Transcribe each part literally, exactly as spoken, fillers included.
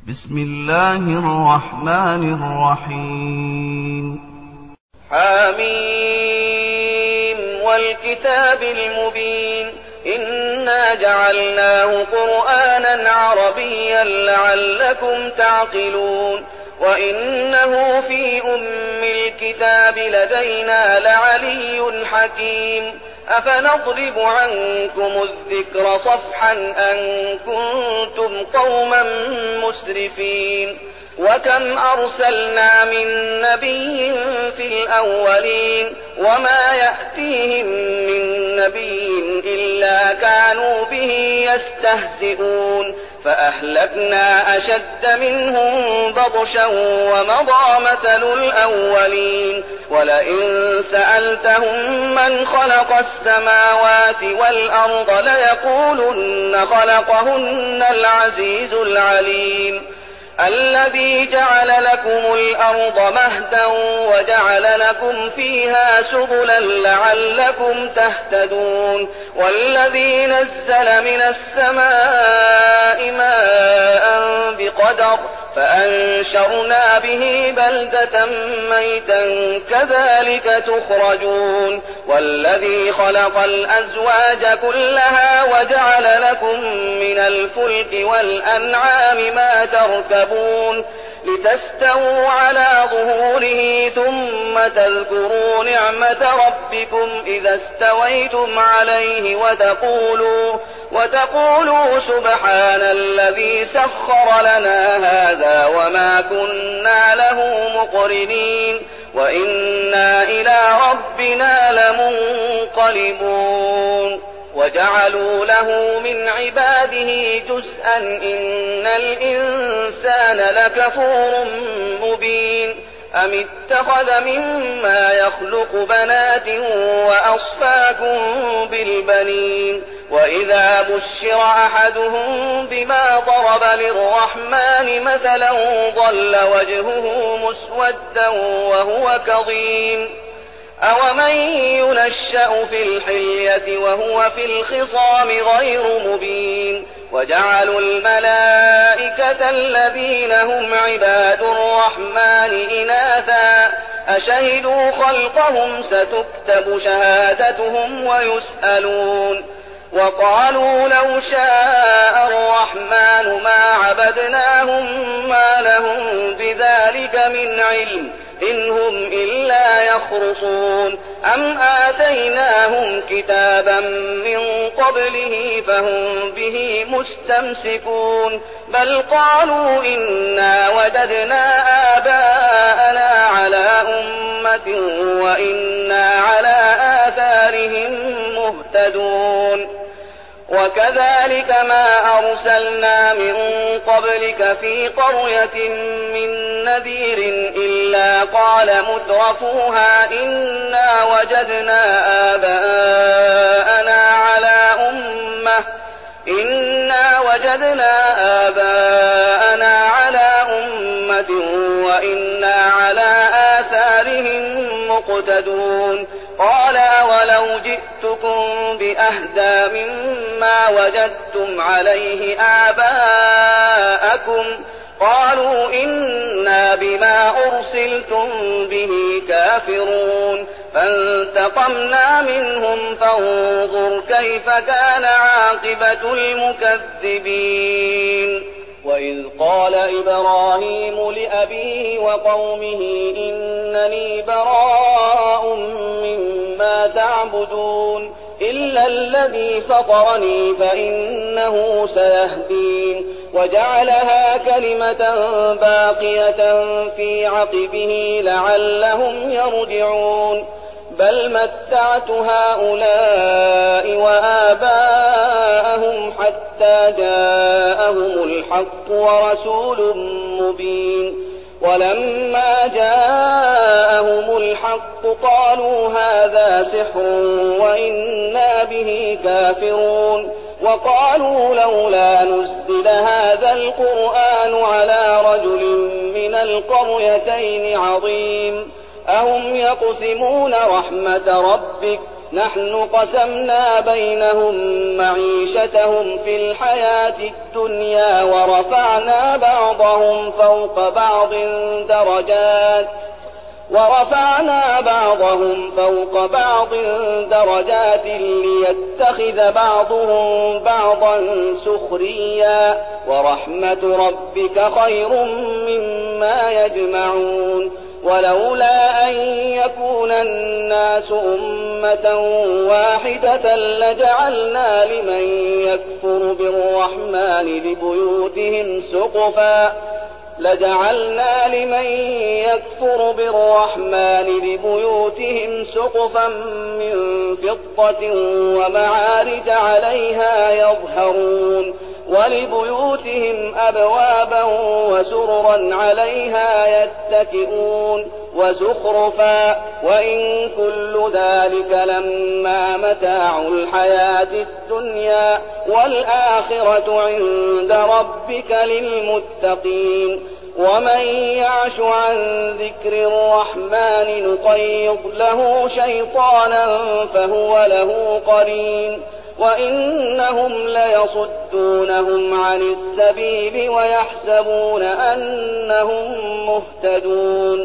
بسم الله الرحمن الرحيم. حميم والكتاب المبين إنا جعلناه قرآنا عربيا لعلكم تعقلون وإنه في أم الكتاب لدينا لعلي حكيم أفنضرب عنكم الذكر صفحا أن كنتم قوما مسرفين وكم أرسلنا من نبي في الأولين وما يأتيهم من نبي إلا كانوا به يستهزئون فأهلكنا أشد منهم بطشا ومضى مثل الأولين ولئن سألتهم من خلق السماوات والأرض ليقولن خلقهن العزيز العليم الذي جعل لكم الأرض مهدا وجعل لكم فيها سبلا لعلكم تهتدون والذي نزل من السماء ماء بقدر فأنشرنا به بلدة ميتا كذلك تخرجون والذي خلق الأزواج كلها وجعل لكم من الفلك والأنعام ما تركبون لتستووا على ظهوره ثم تذكروا نعمة ربكم إذا استويتم عليه وتقولوا, وتقولوا سبحان الذي سخر لنا هذا وما كنا له مقرنين وإنا إلى ربنا لمنقلبون وجعلوا له من عباده جزءا إن الإنسان لكفور مبين أم اتخذ مما يخلق بنات وأصفاكم بالبنين وإذا بشر أحدهم بما ضرب للرحمن مثلا ظل وجهه مسودا وهو كظيم أومن ينشأ في الحلية وهو في الخصام غير مبين وجعلوا الملائكة الذين هم عباد الرحمن إناثا أشهدوا خلقهم ستكتب شهادتهم ويسألون وقالوا لو شاء الرحمن ما عبدناهم ما لهم بذلك من علم إن هم إلا يخرصون أم آتيناهم كتابا من قبله فهم به مستمسكون بل قالوا إنا وجدنا آباءنا على أمة وإنا على آثارهم مهتدون وكذلك ما أرسلنا من قبلك في قرية من نذير إلا قال مترفوها إنا وجدنا آباءنا على أمة إنا وجدنا آباءنا على أمة وإنا على آثارهم مقتدون قال أولو جئتكم بأهدى مما وجدتم عليه آباءكم قالوا إنا بما أرسلتم به كافرون فانتقمنا منهم فانظر كيف كان عاقبة المكذبين وإذ قال إبراهيم لأبيه وقومه إنني براء مما تعبدون إلا الذي فطرني فإنه سيهدين وجعلها كلمة باقية في عقبه لعلهم يرجعون بل متعت هؤلاء وآباءهم حتى جاءهم الحق ورسول مبين ولما جاءهم الحق قالوا هذا سحر وإنا به كافرون وقالوا لولا نزل هذا القرآن على رجل من القريتين عظيم أهم يقسمون رحمة ربك نحن قسمنا بينهم معيشتهم في الحياة الدنيا ورفعنا بعضهم فوق بعض درجات ورفعنا بعضهم فوق بعض درجات ليتخذ بعضهم بعضا سخريا ورحمة ربك خير مما يجمعون ولولا أن يكون الناس أمة واحدة لجعلنا لمن يكفر بالرحمن لبيوتهم سقفا لجعلنا لمن يكفر بالرحمن لبيوتهم سقفا من فضة ومعارج عليها يظهرون ولبيوتهم أبوابا وسررا عليها يتكئون وزخرفا وإن كل ذلك لما متاع الحياة الدنيا والآخرة عند ربك للمتقين ومن يعش عن ذكر الرحمن نقيض له شيطانا فهو له قرين وإنهم ليصدونهم عن السبيل ويحسبون أنهم مهتدون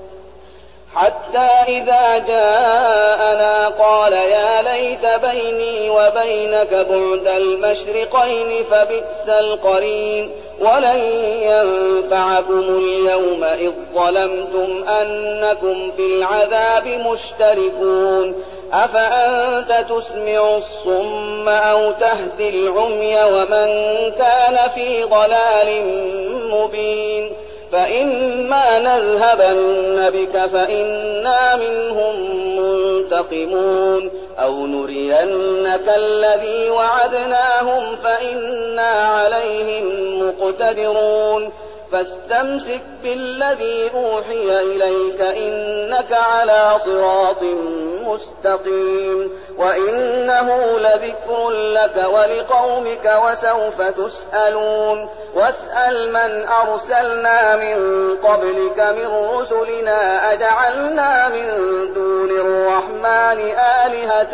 حتى إذا جاءنا قال يا ليت بيني وبينك بعد المشرقين فبئس القرين ولن ينفعكم اليوم إذ ظلمتم أنكم في العذاب مشتركون أفأنت تسمع الصم أو تهدي العمي ومن كان في ضلال مبين فإما نذهبن بك فإنا منهم منتقمون أو نرينك الذي وعدناهم فإنا عليهم مقتدرون فاستمسك بالذي أوحي إليك إنك على صراط مستقيم وإنه لذكر لك ولقومك وسوف تسألون واسأل من أرسلنا من قبلك من رسلنا أجعلنا من دون الرحمن آلهة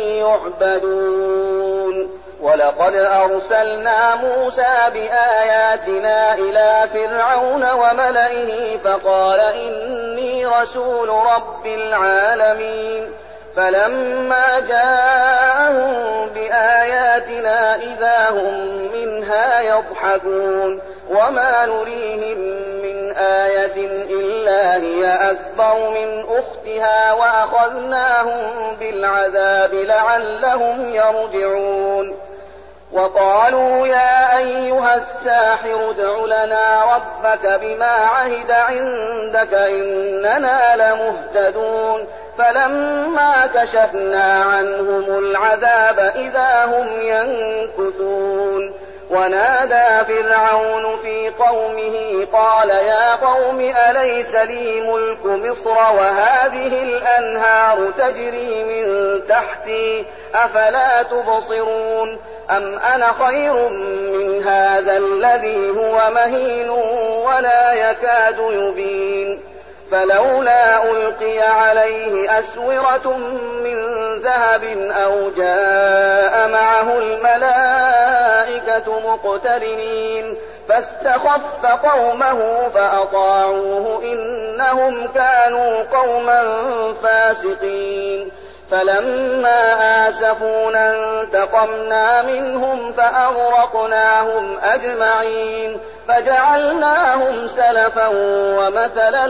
يعبدون ولقد أرسلنا موسى بآياتنا إلى فرعون وملئه فقال إني رسول رب العالمين فلما جاءهم بآياتنا إذا هم منها يضحكون وما نريهم من آية إلا هي أكبر من أختها وأخذناهم بالعذاب لعلهم يرجعون وقالوا يا أيها الساحر ادع لنا ربك بما عهد عندك إننا لمهتدون فلما كشفنا عنهم العذاب إذا هم ينكثون ونادى فرعون في قومه قال يا قوم أليس لي ملك مصر وهذه الأنهار تجري من تحتي أفلا تبصرون أم أنا خير من هذا الذي هو مهين ولا يكاد يبين فلولا ألقي عليه أسورة من ذهب أو جاء معه الملائكة مقترنين فاستخف قومه فأطاعوه إنهم كانوا قوما فاسقين فلما آسفونا انتقمنا منهم فأغرقناهم أجمعين فجعلناهم سلفا ومثلا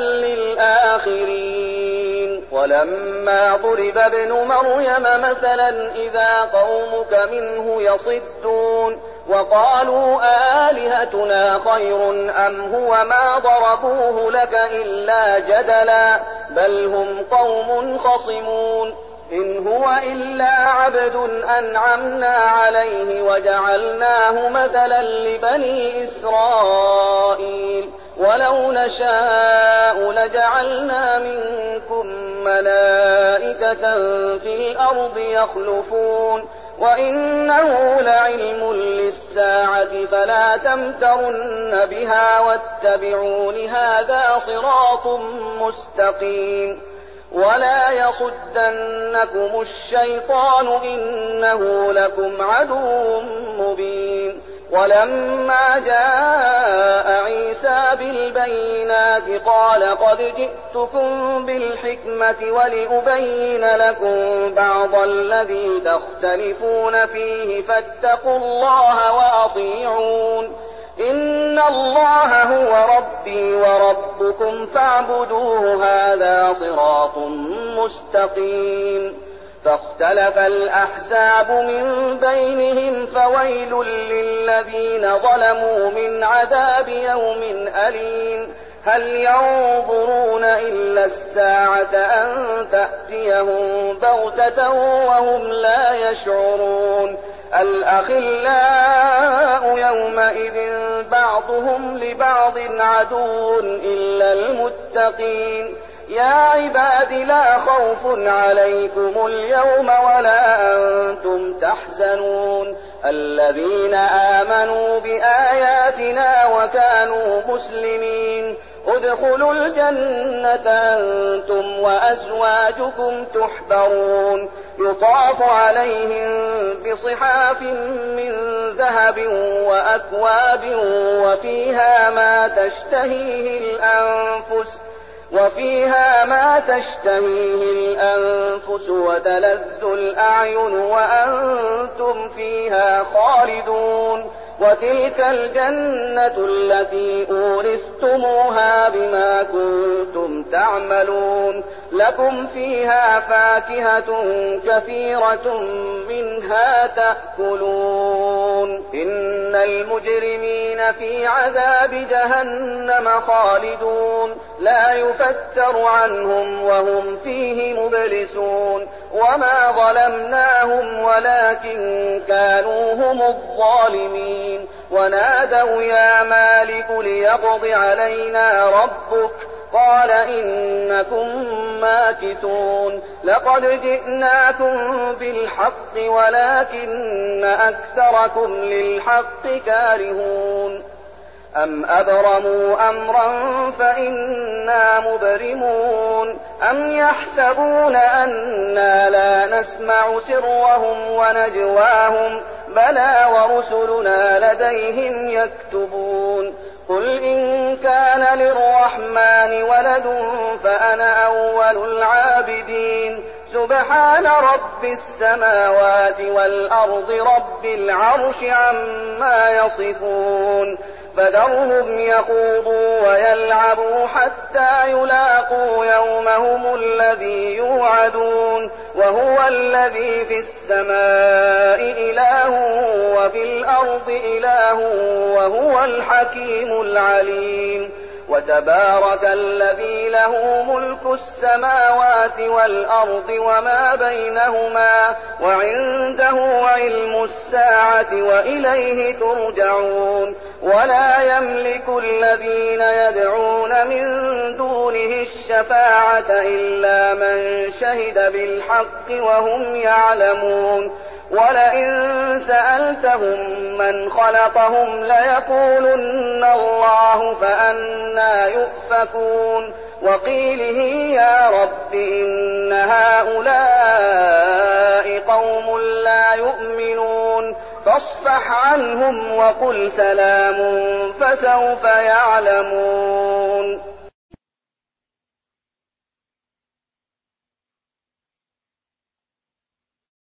للآخرين ولما ضرب ابن مريم مثلا إذا قومك منه يصدون وقالوا آلهتنا خير أم هو ما ضربوه لك إلا جدلا بل هم قوم خصمون إن هو إلا عبد أنعمنا عليه وجعلناه مثلا لبني إسرائيل ولو نشاء لجعلنا منكم ملائكة في الأرض يخلفون وإنه لعلم للساعة فلا تمترن بها واتبعون هذا صراط مستقيم ولا يصدنكم الشيطان إنه لكم عدو مبين. ولما جاء عيسى بالبينات قال قد جئتكم بالحكمة ولأبين لكم بعض الذي تختلفون فيه فاتقوا الله وأطيعون. إن الله هو ربي وربكم فاعبدوه هذا صراط مستقيم. فاختلف الأحزاب من بينهم فويل للذين ظلموا من عذاب يوم أليم. هل ينظرون إلا الساعة أن تأتيهم بغتة وهم لا يشعرون. الأخلاء يومئذ بعضهم لبعض عدو إلا المتقين. يا عباد لا خوف عليكم اليوم ولا أنتم تحزنون الذين آمنوا بآياتنا وكانوا مسلمين ادخلوا الجنة أنتم وأزواجكم تحبرون يطاف عليهم بصحاف من ذهب وأكواب وفيها ما تشتهيه الأنفس وفيها ما تشتهيه الأنفس وتلذ الأعين وأنتم فيها خالدون. وتلك الجنة التي أورثتموها بما كنتم تعملون. لكم فيها فاكهة كثيرة منها تأكلون. إن المجرمين في عذاب جهنم خالدون لا يفتر عنهم وهم فيه مبلسون. وما ظلمناهم ولكن كانوا هم الظالمين. ونادوا يا مالك ليقض علينا ربك قال إنكم ماكثون. لقد جئناكم بالحق ولكن أكثركم للحق كارهون. أم أبرموا أمرا فإنا مبرمون. أم يحسبون أنا لا نسمع سرهم ونجواهم بلى ورسلنا لديهم يكتبون. قل إن كان للرحمن ولد فأنا أول العابدين. سبحان رب السماوات والأرض رب العرش عما يصفون. فذرهم يخوضوا ويلعبوا حتى يلاقوا يومهم الذي يوعدون. وهو الذي في السماء إله وفي الأرض إله وهو الحكيم العليم. وتبارك الذي له ملك السماوات والأرض وما بينهما وعنده علم الساعة وإليه ترجعون. ولا يملك الذين يدعون من دونه الشفاعة إلا من شهد بالحق وهم يعلمون. ولئن سألتهم من خلقهم ليقولن الله فأنى يؤفكون. وقيله يا رب إن هؤلاء قوم لا يؤمنون فاصفح عنهم وقل سلام فسوف يعلمون.